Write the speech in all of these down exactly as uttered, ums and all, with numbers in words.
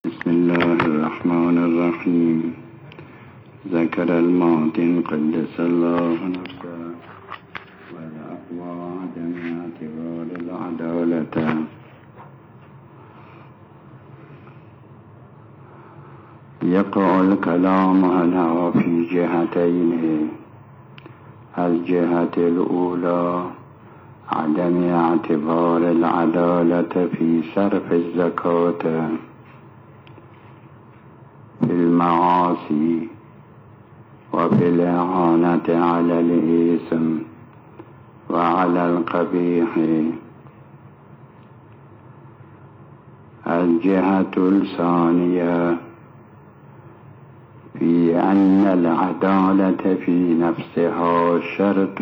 بسم الله الرحمن الرحيم. ذكر المعدن قدس الله نفسه والأقوى عدم اعتبار العدالة. يقع الكلام هنا في جهتين: الجهة الأولى عدم اعتبار العدالة في صرف الزكاة في المعاصي وفي الإعانة على الإثم وعلى القبيح. الجهة الثانية في أن العدالة في نفسها شرط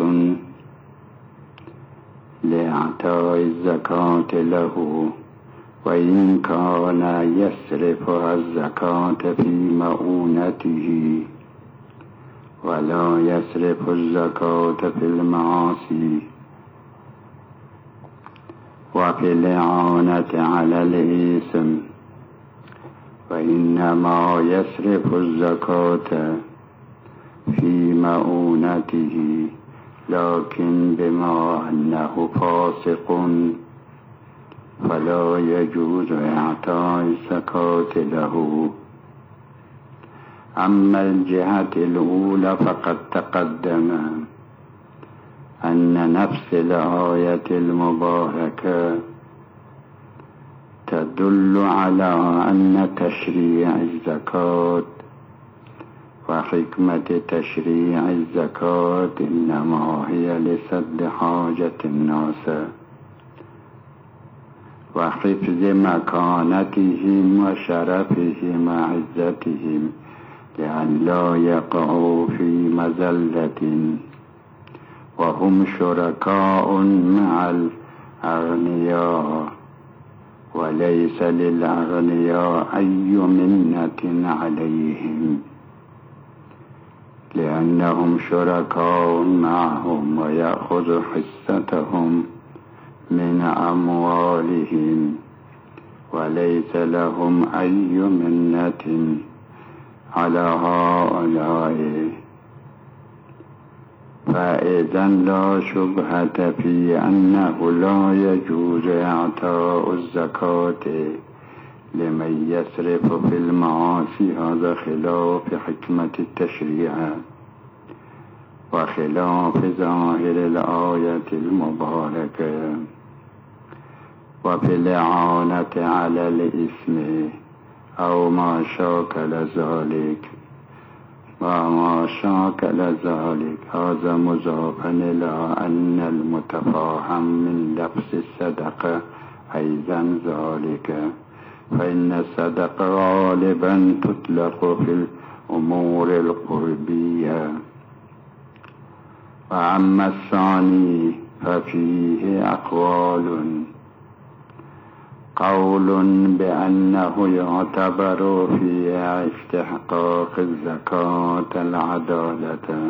لإعطاء الزكاة له، وإن كان يصرفها الزكاة في مؤونته ولا يصرف الزكاة في المعاصي وفي الإعانة على الإثم، وإنما يصرف الزكاة في مؤونته، لكن بما أنه فاسق فلا يجوز إعطاء الزكاة له. أما الجهة الأولى فقد تقدم أن نفس الآية المباركة تدل على أن تشريع الزكاة وحكمة تشريع الزكاة إنما هي لسد حاجة الناس وحفظ مكانتهم وشرفهم وعزتهم، لأن لا يقعوا في مذلة، وهم شركاء مع الأغنياء، وليس للأغنياء أي منة عليهم، لأنهم شركاء معهم ويأخذ حصتهم من أموالهم، وليس لهم أي منة على هؤلاء. فإذا لا شبهة في أنه لا يجوز إعطاء الزكاة لمن يسرف في المعاصي، هذا خلاف حكمة التشريع وخلاف ظاهر الآية المباركة. وفي الإعانة على الإثم أو ما شاكل ذلك وما شاكل ذلك هذا مضاف إلى أن المتفاهم من لفظ الصدقة أيضا ذلك، فإن الصدقة غالبا تطلق في الأمور القربية. وأما الثاني ففيه أقوال: قول بأنه يعتبر في استحقاق الزكاة العدالة،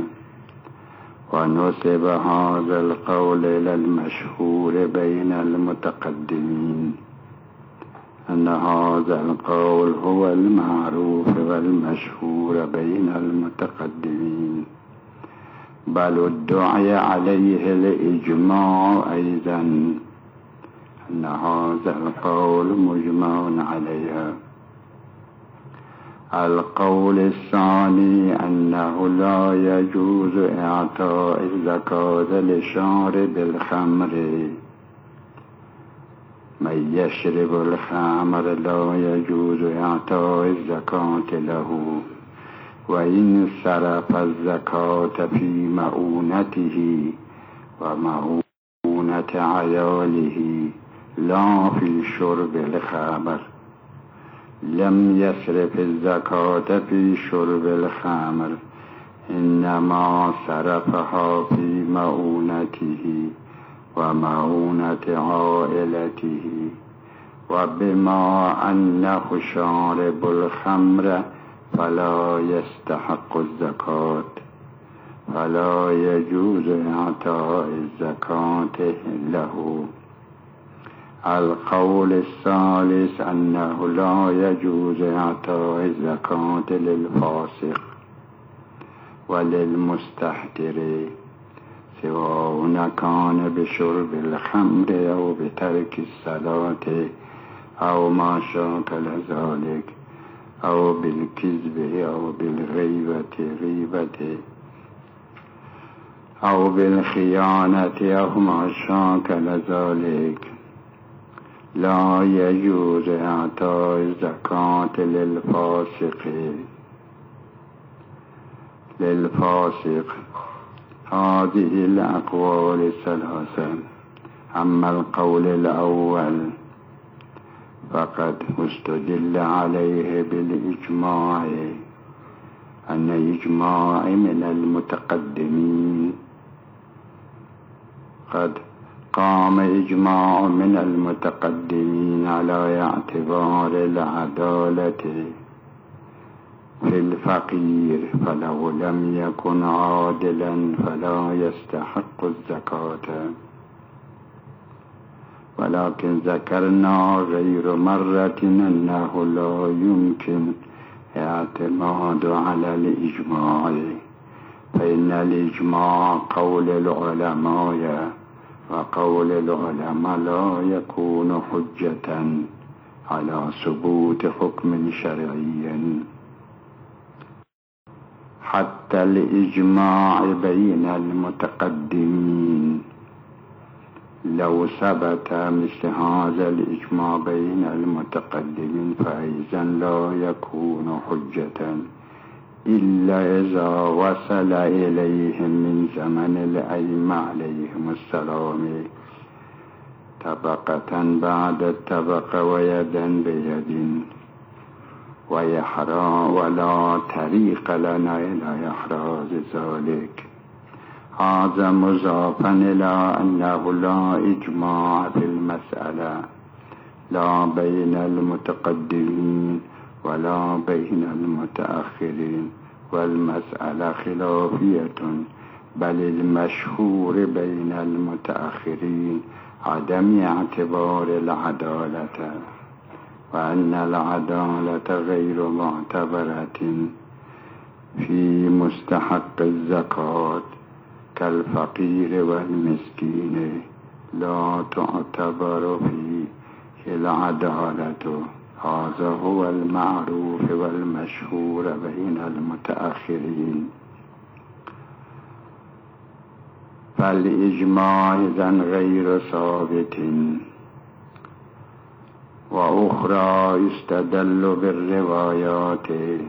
ونسب هذا القول إلى المشهور بين المتقدمين، أن هذا القول هو المعروف والمشهور بين المتقدمين، بل ادعي عليه الإجماع أيضا أن هذا القول مجمع عليها. القول الثاني أنه لا يجوز إعطاء الزكاة لشارب الخمر، من يشرب الخمر لا يجوز إعطاء الزكاة له، وإن صرف الزكاة في مؤونته ومؤونة عياله لا في شرب الخمر، لم يصرف الزكاة في شرب الخمر، إنما صرفها في مؤونته ومؤونة عائلته. وبما أنه شارب الخمر فلا يستحق الزكاة، فلا يجوز إعطاء الزكاة له. القول الثالث أنه لا يجوز إعطاء الزكاة للفاسق وللمستحضر سواء كان بشرب الخمر أو بترك الصلاة أو ما شاكل ذلك أو بالكذب أو بالغيبة غيبة أو بالخيانة أو ما شاكل ذلك. لا يجوز إعطاء الزكاة للفاسق للفاسق هذه الأقوال الثلاثة. أما القول الأول فقد استدل عليه بالإجماع، أن إجماع من المتقدمين قد قام إجماع من المتقدمين على اعتبار العدالة في الفقير، فلو لم يكن عادلا فلا يستحق الزكاة. ولكن ذكرنا غير مرة أنه لا يمكن اعتماد على الإجماع، فإن الإجماع قول العلماء، وقول العلماء لا يكون حجة على ثبوت حكم شرعي. حتى الإجماع بين المتقدمين لو ثبت مثل هذا الإجماع بين المتقدمين فإذا لا يكون حجة إلا إذا وصل إليهم من زمن الأئمة عليهم السلام طبقة بعد الطبقة ويدا بيد، ويحرى ولا طريق لنا إلى إحراز ذلك. هذا مضافا إلى أنه لا إجماع في المسألة، لا بين المتقدمين ولا بين المتأخرين، والمسألة خلافية، بل المشهور بين المتأخرين عدم اعتبار العدالة، وأن العدالة غير معتبرة في مستحق الزكاة كالفقير والمسكين، لا تعتبر فيه العدالة. هذا هو المعروف والمشهور بين المتأخرين. فالإجماع إذن غير ثابت. وأخرى يستدل بالروايات،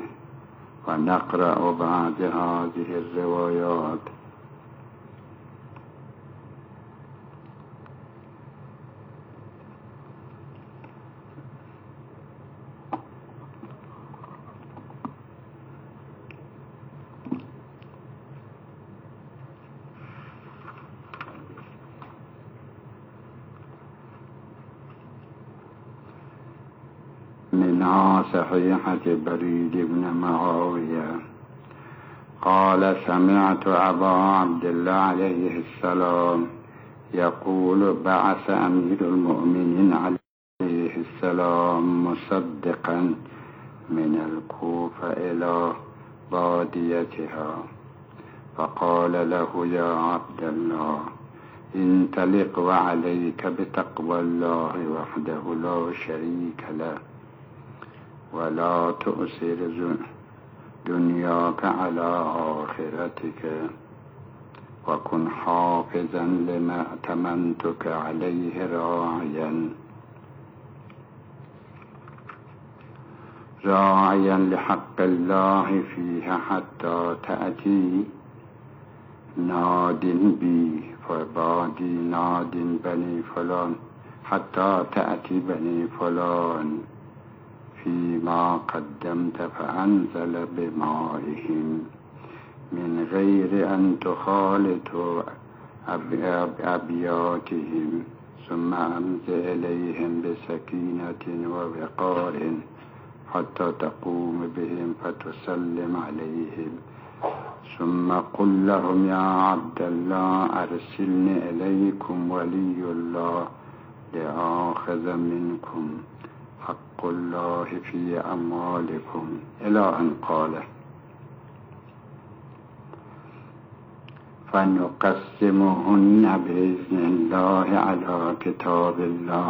ونقرأ بعض هذه الروايات. منها صحيحة بريد بن معاوية قال: سمعت أبا عبد الله عليه السلام يقول: بعث أمير المؤمنين عليه السلام مصدقا من الكوفة إلى باديتها، فقال له: يا عبد الله، انطلق وعليك بتقوى الله وحده لا شريك له، ولا تؤثر دنياك على آخرتك، وكن حافظا لما ائتمنتك عليه راعيا راعيا لحق الله فيها حتى تأتي ناد بي فبادي ناد بني فلان حتى تأتي بني فلان فيما قدمت فأنزل بمائهم من غير أن تخالط أبياتهم، ثم أمز إليهم بسكينة ووقار حتى تقوم بهم فتسلم عليهم، ثم قل لهم: يا عبد الله، أرسلني إليكم ولي الله لآخذ منكم حق الله في أموالكم إلى أن قال فنقسمهن بإذن الله على كتاب الله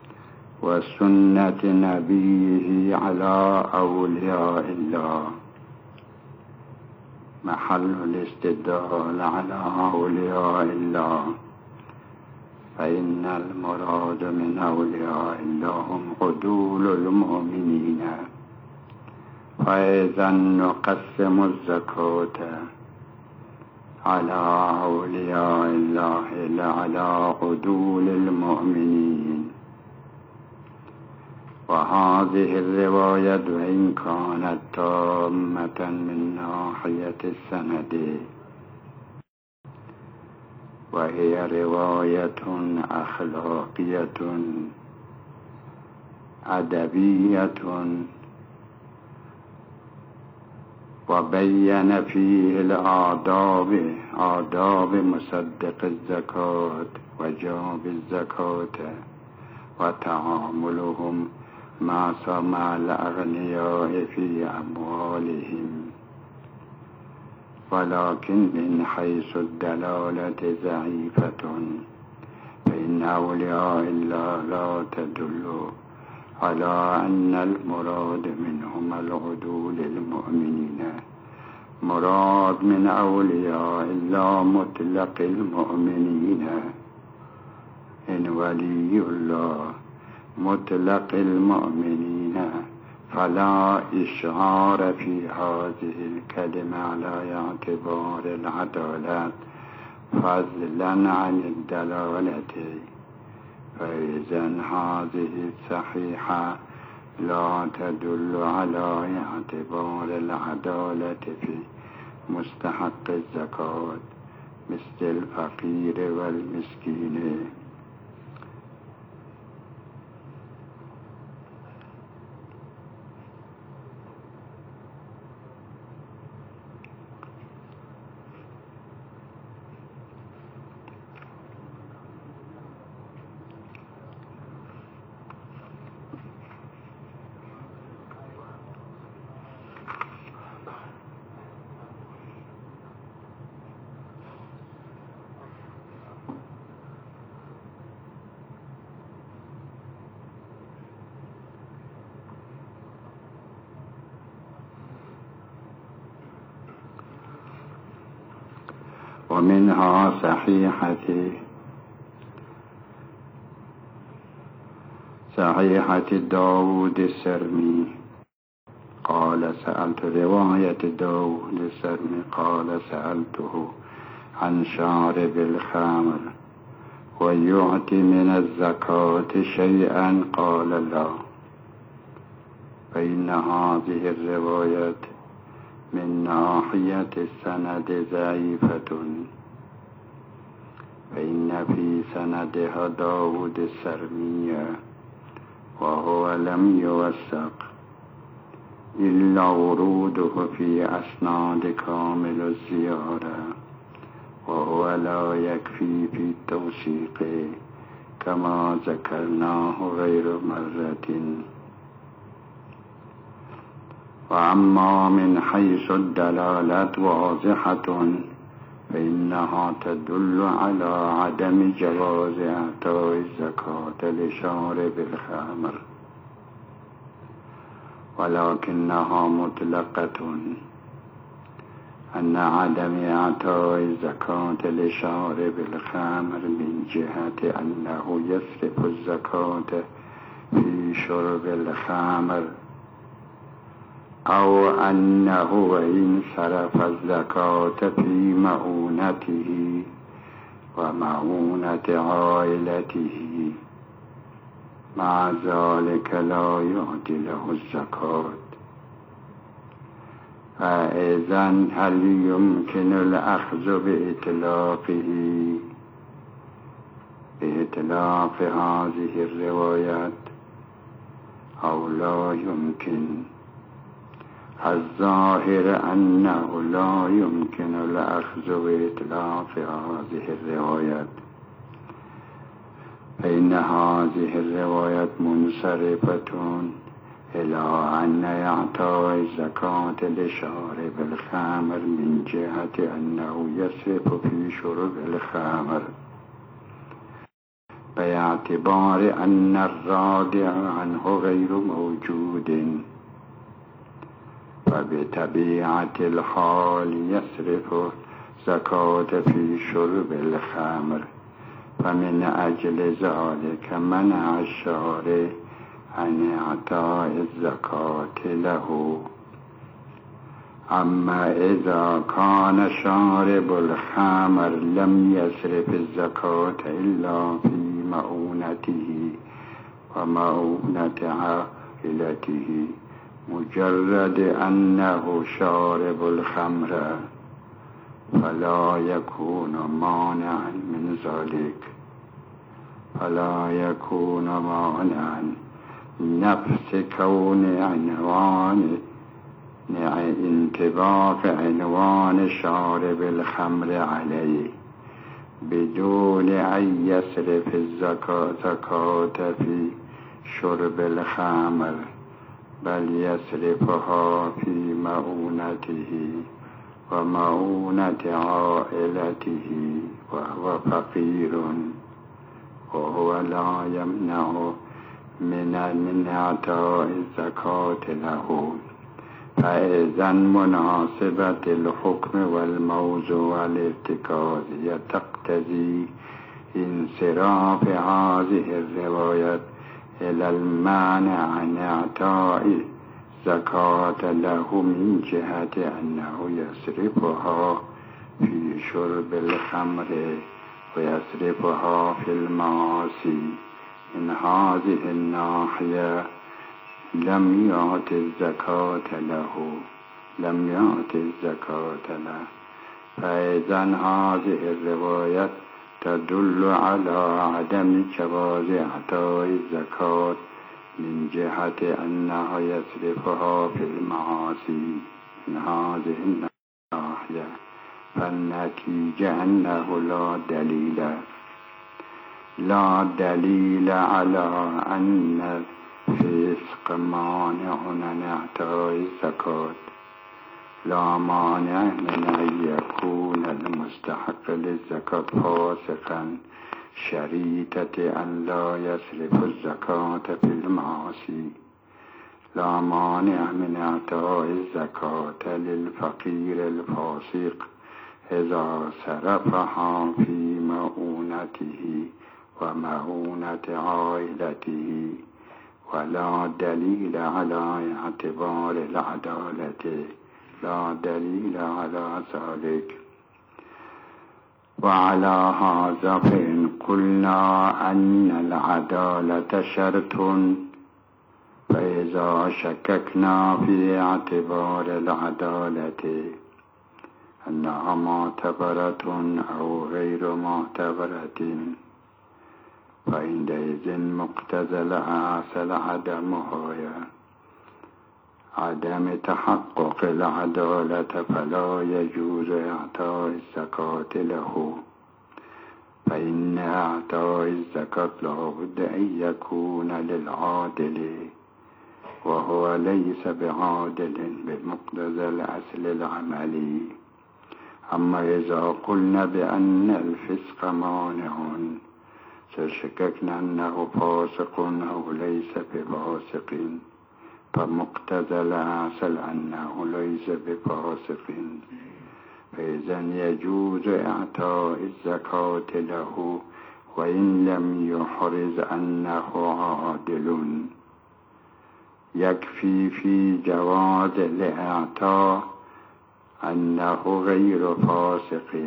وسنة نبيه على أولياء الله. محل الاستدلال على أولياء الله، فإن المراد من أولياء الله هم عدول المؤمنين. فإذا نقسم الزكاة على أولياء الله لا على عدول المؤمنين. وهذه الرواية إن كانت تامة من ناحية السند، وهي رواية أخلاقية أدبية، وبين فيه الآداب آداب مصدق الزكاة وجاب الزكاة وتعاملهم مع سمع الأغنياء في أموالهم. ولكن من حيث الدلالة ضعيفة، فإن أولياء الله لا تدل على أن المراد منهم العدول المؤمنين. مراد من أولياء الله مطلق المؤمنين. إن ولي الله مطلق المؤمنين فلا إشعار في هذه الكلمة على اعتبار العدالة فضلا عن الدلالة. فإذا هذه الصحيحة لا تدل على اعتبار العدالة في مستحق الزكاة مثل الفقير والمسكين. ومنها صحيحة صحيحة داود السرمي قال سألت رواية داود السرمي قال سألته عن شارب الخمر ويعطي من الزكاة شيئا قال لا. فإن هذه الرواية من ناحية السند ضعيفة، فإن في سندها داود السرمي وهو لم يوثق إلا وروده في أسناد كامل الزيارة، وهو لا يكفي في التوثيق كما ذكرناه غير مرة. وأما من حيث الدلالة واضحة، فإنها تدل على عدم جواز إعطاء الزكاة لشارب الخمر، ولكنها مطلقة أن عدم إعطاء الزكاة لشارب الخمر من جهة أنه يصرف الزكاة في شرب الخمر، أو أنه إن صرف الزكاة في مؤونته ومؤونة عائلته مع ذلك لا يعطي له الزكاة. فإذا هل يمكن الأخذ بإطلاقه بإطلاق هذه الروايات أو لا يمكن؟ الظاهر أنه لا يمكن الأخذ بإطلاق هذه الروايات، فإن هذه الرواية منصرفة إلى أن إعطاء الزكاة لشارب الخمر من جهة أنه يسرف في شرب الخمر باعتبار أن الرادع عنه غير موجود، فبطبيعة الحال يصرف زكاة في شرب الخمر، فمن أجل ذلك منع الشارع عن إعطاء الزكاة له. أما إذا كان شارب الخمر لم يصرف الزكاة إلا في مؤونته ومؤونة عائلته مجرد أنه شارب الخمر، فلا يكون مانعا من ذلك، فلا يكون مانعا نفس كون عنوان انطباق عنوان شارب الخمر عليه بدون أن يصرف الزكاة في شرب الخمر، بل يصرفها في مؤونته ومؤونة عائلته وهو فقير، وهو لا يمنع من من إعطاء الزكاة له. فإذا مناسبة الحكم والموضوع والارتكاز تقتضي انصراف هذه الروايات إلى المانع عن إعطاء الزكاة له من جهة أنه يصرفها في شرب الخمر ويصرفها في المعاصي. من هذه الناحية لم يعط الزكاة له لم يعط الزكاة له فإذا هذه الرواية تدل على عدم جواز إعطاء الزكاة من جهة أنه يصرفها في المعاصي. من هذه الناحية فالنتيجة أنه لا دليل لا دليل على أن الفسق مانع عن إعطاء الزكاة، لا مانع من أن يكون المستحق للزكاة فاسقا شريطة أن لا يصرف الزكاة في المعاصي، لا مانع من إعطاء الزكاة للفقير الفاسق إذا صرفها في مؤونته ومؤونة عائلته، ولا دليل على اعتبار العدالة، لا دليل على ذلك. وعلى هذا فإن قلنا أن العدالة شرط، فإذا شككنا في اعتبار العدالة أنها معتبرة أو غير معتبرة، فعندئذ مقتضى الأصل عدمها عدم تحقق العدالة، فلا يجوز إعطاء الزكاة له. فإن إعطاء الزكاة لابد أن يكون للعادل، وهو ليس بعادل بمقتضى الأصل العملي. أما إذا قلنا بأن الفسق مانع فشككنا أنه فاسق أو ليس بفاسق، فمقتضى الأصل أنه ليس بفاسق، فإذا يجوز إعطاء الزكاة له وإن لم يحرز أنه عادل. يكفي في جواز الإعطاء أنه غير فاسق.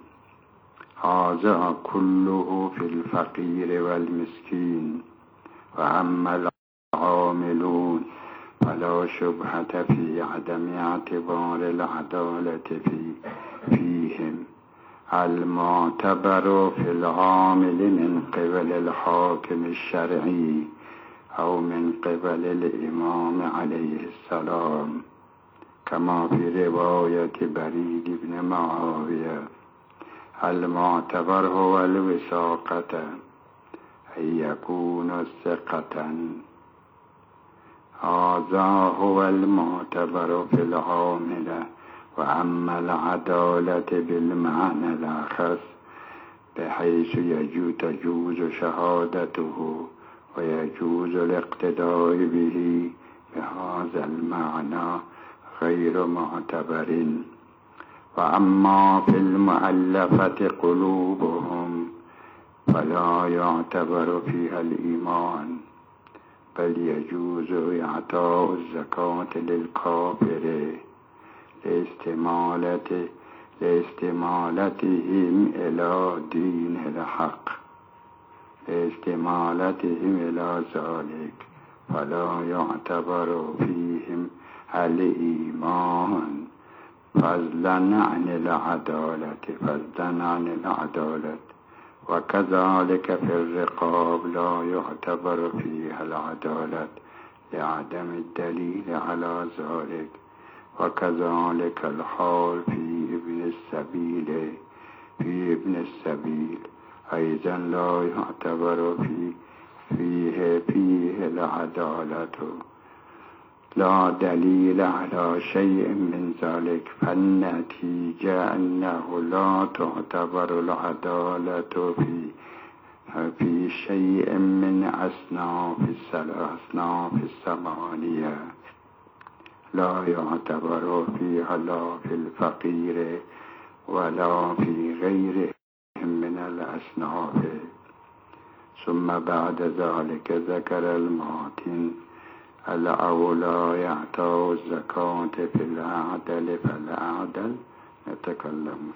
هذا كله في الفقير والمسكين. وأما العاملون فلا شبهة في عدم اعتبار العدالة في فيهم. المعتبر في العامل من قبل الحاكم الشرعي أو من قبل الإمام عليه السلام، كما في رواية بريد بن معاوية: المعتبر هو الوثاقة، أن يكون ثقة. هذا هو المعتبر في العاملة. وأما العدالة بالمعنى الأخص بحيث يجوز تجوز شهادته ويجوز الاقتداء به بهذا المعنى غير معتبر. وأما في المؤلفة قلوبهم فلا يعتبر فيها الإيمان، بل يجوز إعطاء الزكاة للكافر لاستمالة لاستمالتهم إلى دين الحق لاستمالتهم إلى ذلك، فلا يعتبر فيهم الإيمان فضلا عن العدالة فضلا عن العدالة. وكذلك في الرقاب لا يعتبر فيها العدالة لعدم الدليل على ذلك. وكذلك الحال في ابن السبيل في ابن السبيل أيضا لا يعتبر في فيه فيه العدالة، لا دليل على شيء من ذلك، فالنتيجة أنه لا تعتبر العدالة في في شيء من أصناف الأصناف الثمانية، لا يعتبر فيها لا في الفقير ولا في غيره من الأصناف. ثم بعد ذلك ذكر الماتن الأولى يعطوا الزكاة في العدل فالعدل نتكلم